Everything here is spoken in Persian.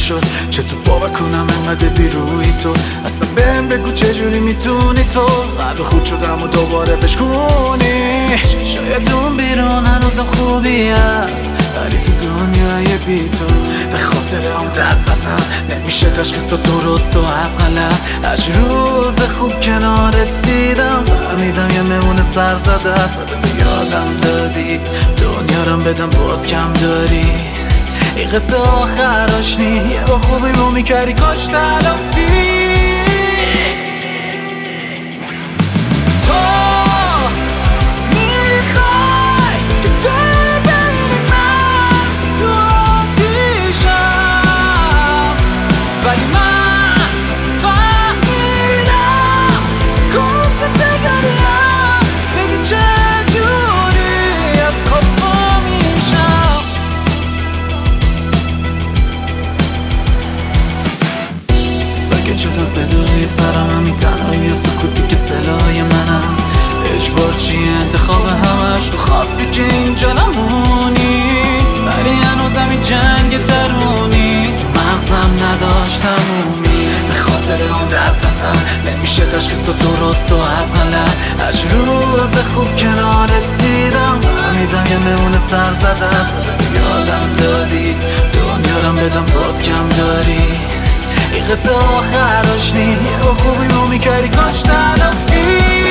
شد. چطور باور کنم انقدر بیروی تو؟ اصلا بهم بگو چجوری میتونی تو قلب خود شدم و دوباره بشکونی؟ شاید اون بیرون هنوزم خوبی هست ولی تو دنیای بی تو به خاطر اون دست ازم نمیشه تشخیص درست و از غلط. هر روز خوب کنارت دیدم فهمیدم یه ممونه سر زده است. تو یادم دادی دنیارم بدم باز کم داری. این قصه آخراش نی یه با خوبی مو میکردی کاش تلافی. شدن صدای سرم همین تنهایی و سکوتی که سلاح منم. اجبار چیه انتخاب همش تو خواستی که اینجا نمونی ولی هنوزم این جنگ درونی تو مغزم نداشت تمومی. به خاطر اون دست ازم نمیشه تشخیص درست و از غلط. هر روز خوب کنارت دیدم فهمیدم یه ممونه سر زده است. یادم دادی دنیارم بدم باز کم داری. این قصه آخراش نیست یه با خوبی مو میکردی کاش تلافی.